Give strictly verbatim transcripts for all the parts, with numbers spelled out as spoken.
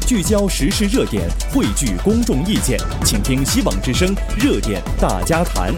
聚焦时事热点，汇聚公众意见，请听希望之声热点大家谈。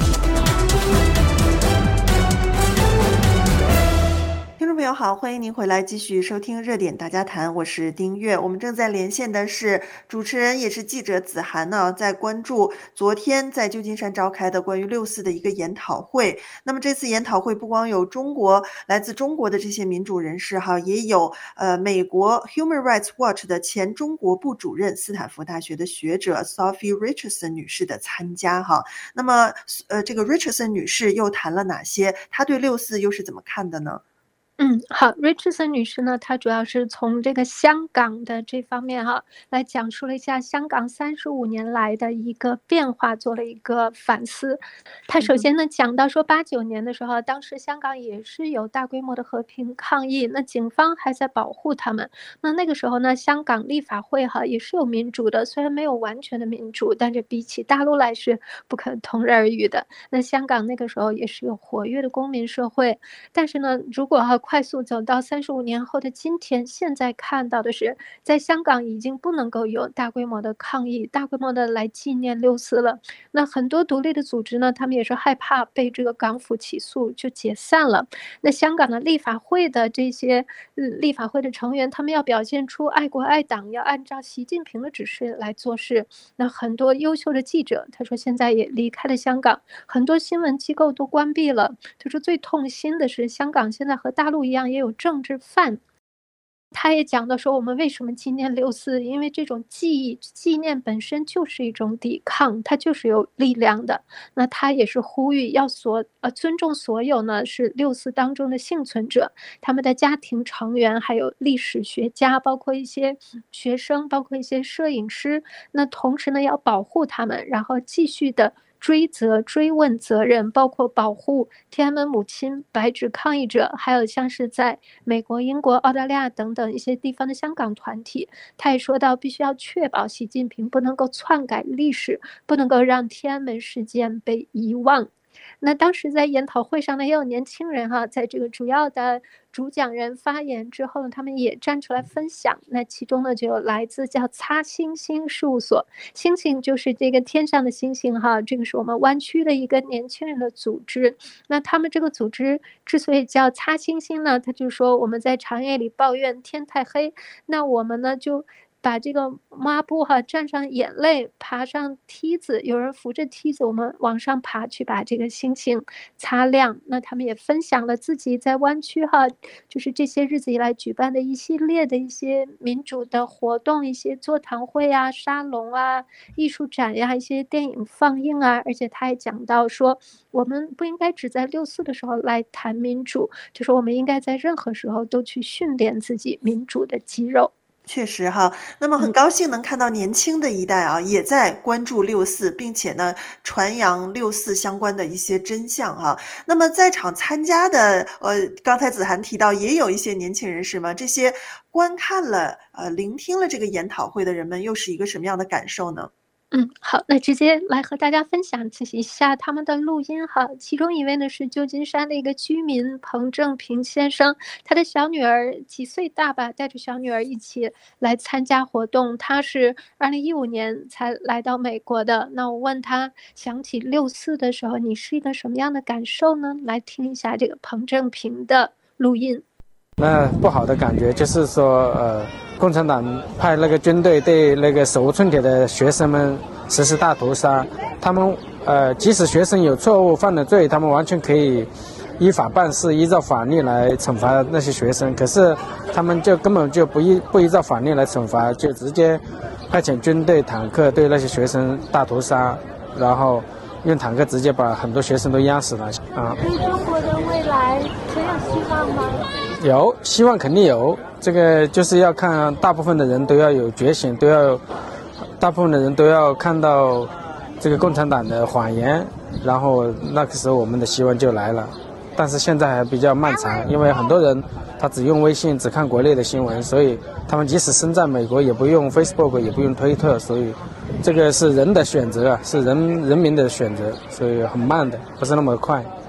听众朋友好，欢迎您回来继续收听热点大家谈，我是丁月。我们正在连线的是主持人也是记者子涵呢，在关注昨天在旧金山召开的关于六四的一个研讨会。那么这次研讨会不光有中国来自中国的这些民主人士哈，也有呃美国 Human Rights Watch 的前中国部主任、斯坦福大学的学者 Sophie Richardson 女士的参加哈。那么呃这个 Richardson 女士又谈了哪些？她对六四又是怎么看的呢？ 嗯，好 ，Richardson 女士呢，她主要是从这个香港的这方面哈，来讲述了一下香港三十五年来的一个变化，做了一个反思。她首先呢讲到说，八九年的时候，当时香港也是有大规模的和平抗议，那警方还在保护他们。那那个时候呢，香港立法会哈也是有民主的，虽然没有完全的民主，但是比起大陆来是不可同日而语的。那香港那个时候也是有活跃的公民社会，但是呢，如果哈快速走到三十五年后的今天，现在看到的是，在香港已经不能够有大规模的抗议，大规模的来纪念六四了。那很多独立的组织呢，他们也是害怕被这个港府起诉，就解散了。那香港的立法会的这些、嗯、立法会的成员，他们要表现出爱国爱党，要按照习近平的指示来做事。那很多优秀的记者，他说现在也离开了香港，很多新闻机构都关闭了。他说最痛心的是，香港现在和大陆一样也有政治犯。他也讲到说，我们为什么纪念六四？因为这种记忆、纪念本身就是一种抵抗，它就是有力量的。那他也是呼吁要所呃尊重所有呢是六四当中的幸存者，他们的家庭成员，还有历史学家，包括一些学生，包括一些摄影师。那同时呢，要保护他们，然后继续的追责追问责任，包括保护天安门母亲、白纸抗议者，还有像是在美国、英国、澳大利亚等等一些地方的香港团体。他也说到，必须要确保习近平不能够篡改历史，不能够让天安门事件被遗忘。那当时在研讨会上呢，也有年轻人哈，在这个主要的主讲人发言之后呢，他们也站出来分享。那其中呢，就有来自叫擦星星事务所，星星就是这个天上的星星哈，这个是我们湾区的一个年轻人的组织。那他们这个组织之所以叫擦星星呢，他就说我们在长夜里抱怨天太黑，那我们呢就把这个抹布哈蘸上眼泪，爬上梯子，有人扶着梯子，我们往上爬去把这个星星擦亮。那他们也分享了自己在湾区哈，就是这些日子以来举办的一系列的一些民主的活动，一些座谈会啊、沙龙啊、艺术展呀、一些电影放映啊。而且他也讲到说，我们不应该只在六四的时候来谈民主，就是我们应该在任何时候都去训练自己民主的肌肉。 确实哈，那么很高兴能看到年轻的一代啊，也在关注六四，并且呢传扬六四相关的一些真相哈。那么在场参加的，呃，刚才子涵提到也有一些年轻人士嘛，这些观看了、呃，聆听了这个研讨会的人们，又是一个什么样的感受呢？ 嗯，好，那直接来和大家分享一下他们的录音哈。其中一位呢是旧金山的一个居民彭正平先生，他的小女儿几岁大吧，带着小女儿一起来参加活动。他是二零一五年才来到美国的。那我问他，想起六四的时候，你是一个什么样的感受呢？来听一下这个彭正平的录音。 那不好的感觉就是说，呃，共产党派那个军队对那个手无寸铁的学生们实施大屠杀。他们呃，即使学生有错误犯了罪，他们完全可以依法办事，依照法律来惩罚那些学生。可是他们就根本就不依不依照法律来惩罚，就直接派遣军队、坦克对那些学生大屠杀，然后用坦克直接把很多学生都压死了啊！ 对中国的未来很有希望吗？ 有希望，肯定有。这个就是要看大部分的人都要有觉醒，都要大部分的人都要看到这个共产党的谎言，然后那个时候我们的希望就来了。但是现在还比较漫长，因为很多人他只用微信，只看国内的新闻，所以他们即使身在美国也不用 Facebook， 也不用推特，所以这个是人的选择啊，是人人民的选择，所以很慢的，不是那么快。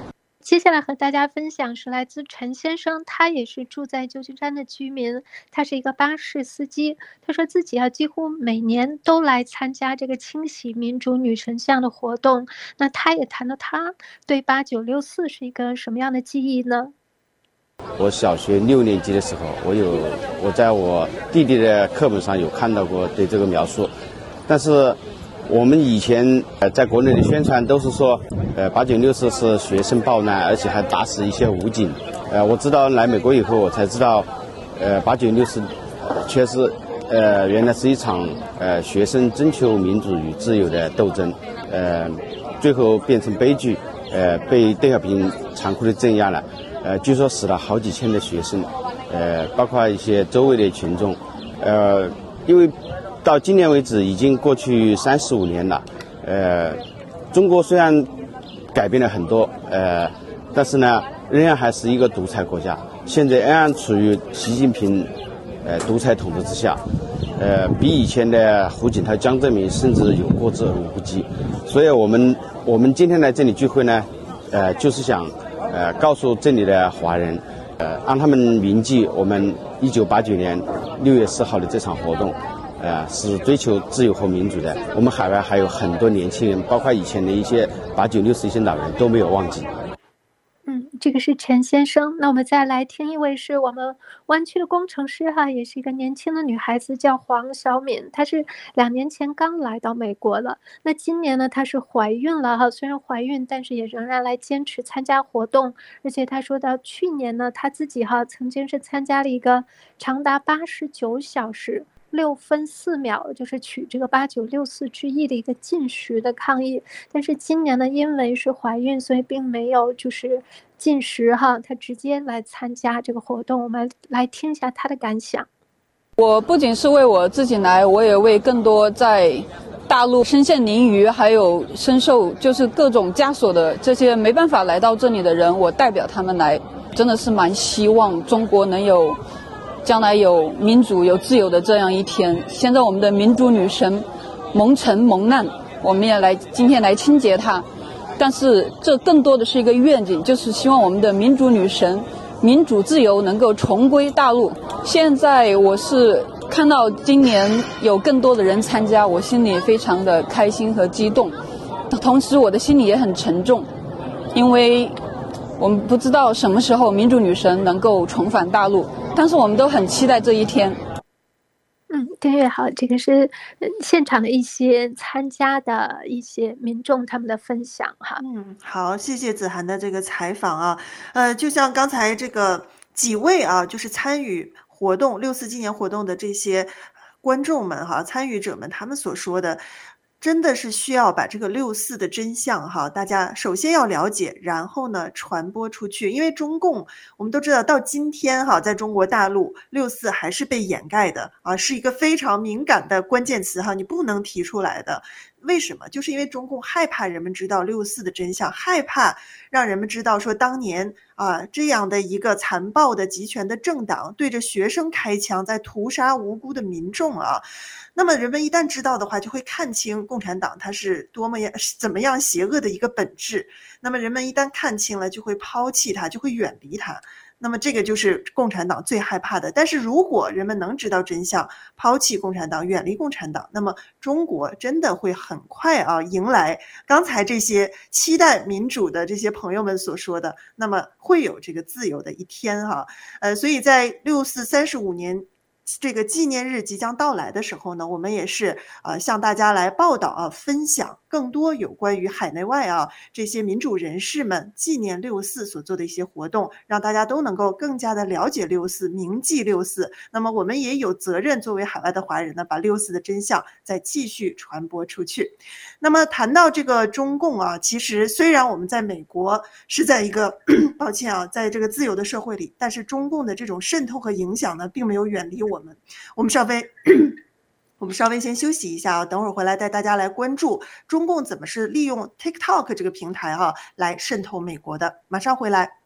接下来和大家分享是来自陈先生，他也是住在旧金山的居民，他是一个巴士司机。他说自己啊几乎每年都来参加这个清洗民主女神像的活动。那他也谈到他对八九六四是一个什么样的记忆呢？ 我小学六年级的时候，我有我在我弟弟的课本上有看到过对这个描述，但是我们以前呃在国内的宣传都是说，呃八九六四是学生报难，而且还打死一些武警。呃，我知道来美国以后，我才知道，呃八九六四确实呃原来是一场呃学生争求民主与自由的斗争，呃最后变成悲剧，呃被邓小平残酷的镇压了。呃，据说死了好几千的学生，呃，包括一些周围的群众，呃，因为到今年为止已经过去三十五年了，呃，中国虽然改变了很多，呃，但是呢，仍然还是一个独裁国家，现在仍然处于习近平呃独裁统治之下，呃，比以前的胡锦涛、江泽民甚至有过之而无不及，所以我们我们今天来这里聚会呢，呃，就是想。呃，告诉这里的华人，呃，让他们铭记我们一九八九年六月四号的这场活动，呃，是追求自由和民主的。我们海外还有很多年轻人，包括以前的一些八九六四一些老人都没有忘记。 嗯，这个是陈先生。那我们再来听一位是我们湾区的工程师哈，也是一个年轻的女孩子，叫黄小敏。她是两年前刚来到美国了。那今年呢，她是怀孕了哈，虽然怀孕，但是也仍然来坚持参加活动。而且她说到去年呢，她自己哈曾经是参加了一个长达八十九小时。六分四秒，就是取这个八九六四之意的一个禁食的抗议，但是今年呢，因为是怀孕，所以并没有就是禁食哈，她直接来参加这个活动。我们来听一下她的感想。 我不仅是为我自己来，我也为更多在大陆身陷囹圄，还有深受就是各种枷锁的这些没办法来到这里的人，我代表他们来，真的是蛮希望中国能有。将来有民主有自由的这样一天，现在我们的民主女神蒙尘蒙难，我们也来今天来清洁她，但是这更多的是一个愿景，就是希望我们的民主女神民主自由能够重归大陆。现在我是看到今年有更多的人参加，我心里非常的开心和激动，同时我的心里也很沉重，因为我们不知道什么时候民主女神能够重返大陆，但是我们都很期待这一天。 嗯，对，好，这个是现场的一些参加的一些民众他们的分享哈。 嗯，好，谢谢子涵的这个采访啊。呃，就像刚才这个几位啊，就是参与活动六四纪念活动的这些观众们哈、参与者们，他们所说的。真的是需要把这个六四的真相哈，大家首先要了解，然后呢传播出去。因为中共我们都知道，到今天哈，在中国大陆六四还是被掩盖的啊，是一个非常敏感的关键词哈，你不能提出来的。为什么？就是因为中共害怕人们知道六四的真相，害怕让人们知道说当年啊这样的一个残暴的集权的政党对着学生开枪，在屠杀无辜的民众啊。那么人们一旦知道的话，就会看清共产党它是多么样怎么样邪恶的一个本质。那么人们一旦看清了，就会抛弃它，就会远离它。那么这个就是共产党最害怕的。但是如果人们能知道真相，抛弃共产党，远离共产党，那么中国真的会很快啊迎来刚才这些期待民主的这些朋友们所说的，那么会有这个自由的一天哈、啊。呃，所以在六四三十五年。这个纪念日即将到来的时候呢，我们也是呃向大家来报道啊，分享更多有关于海内外啊这些民主人士们纪念六四所做的一些活动，让大家都能够更加的了解六四，铭记六四。那么我们也有责任作为海外的华人呢，把六四的真相再继续传播出去。那么谈到这个中共啊，其实虽然我们在美国是在一个抱歉啊，在这个自由的社会里，但是中共的这种渗透和影响呢，并没有远离我们。我们稍微我们稍微先休息一下啊，等会儿回来带大家来关注中共怎么是利用 TikTok 这个平台哈、啊、来渗透美国的，马上回来。